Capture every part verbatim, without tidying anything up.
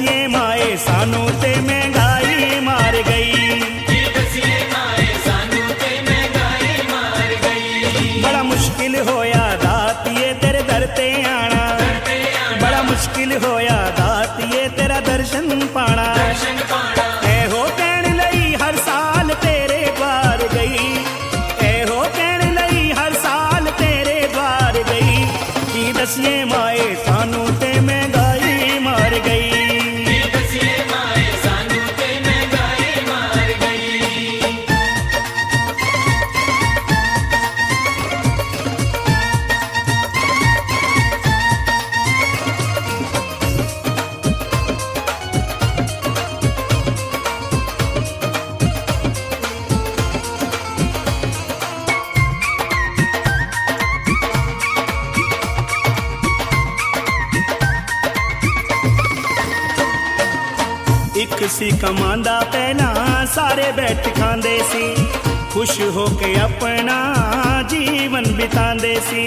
दसिए माए सानू ते महंगाई मार गई। की दसिए माए सानू ते महंगाई मार गई। बड़ा मुश्किल होया दातिए तेरे दर ते आना, बड़ा मुश्किल होया दातिए तेरा दर्शन पाना। दर्शन पाना एहो कहण लई हर साल तेरे द्वार गई, एहो कहण लई हर साल तेरे द्वार गई। की दसिए माए सानू ते महंगाई मार गई। की दसिए माए सानू ते महंगाई मार गई। एक सी कमांदा पहला सारे बैठ खांदे सी, खुश होके अपना जीवन बितांदे सी।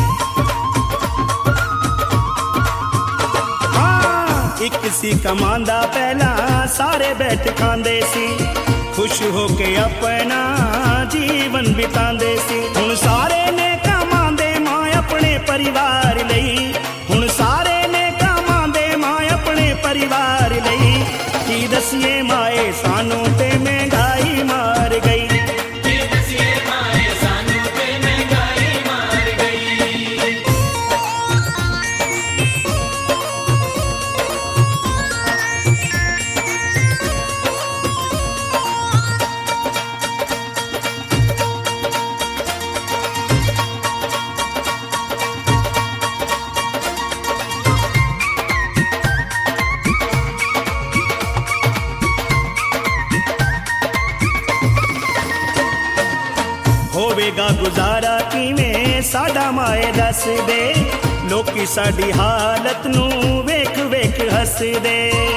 हाँ, एक सी कमांदा पहला सारे बैठ खांदे सी, खुश होके अपना जीवन बितांदे सी। हुण सारे ने कमांदे मां अपने परिवार लई, हुण सारे ने कमांदे मां अपने परिवार लई। की दसिए माए सानू ते महंगाई मार गई। की दसिए माए सानू ते महंगाई मार गई। होवेगा गुजारा किवें साडा माए दस दे, लोकी साडी हालत नू वेख वेख हस दे।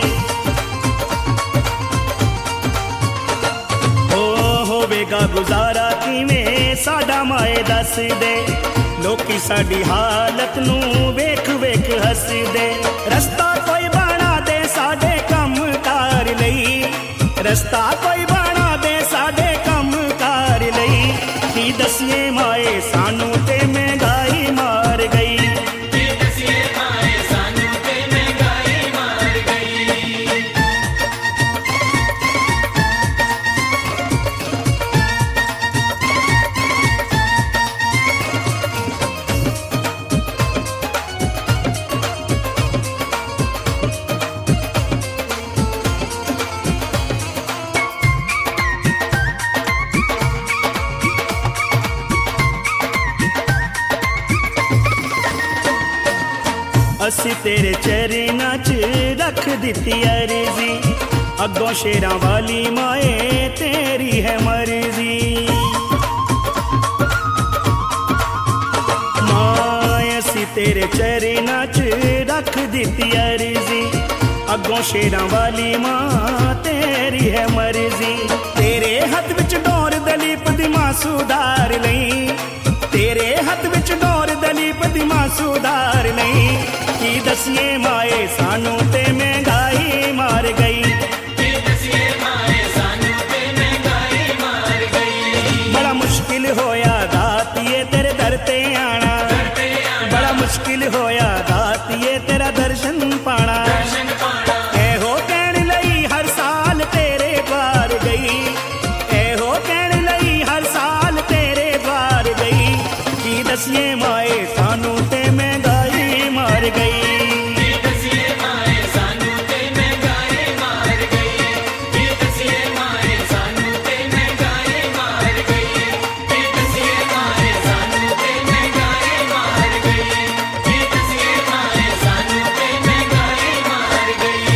हो होवेगा गुजारा किवें साडा माए दस दे, लोकी साडी हालत नू वेख वेख हस दे। रस्ता कोई बना दे साडे कम कार लई, रस्ता कोई बना दे साडे कम कार लई। की दसिए माए सानू ते महंगाई मार गई। की दसिए माए सानू ते महंगाई मार गई। असी तेरे चरना च रख दिती अर्जी, अगों शेरां वाली माए तेरी है मर्जी। माए असी तेरे चरना च रख दिती अर्जी, अगों शेरां वाली मां तेरी है मर्जी। तेरे हथ विच डोर दलीप दी मां सुधार लई, तेरे हथ विच डोर दलीप दी मां सुधार लई। की दसिए माए सानू ते महंगाई मार गई। की दसिए माए सानू ते महंगाई मार गई। बड़ा मुश्किल होया दातिए तेरे दर ते आना, बड़ा मुश्किल होया दातिए तेरा दर्शन पाना। दर्शन पाना एहो कहण लई हर साल तेरे द्वार गई, एहो कहण लई हर साल तेरे द्वार गई। की दसिए माए सानू ते महंगाई मार गई।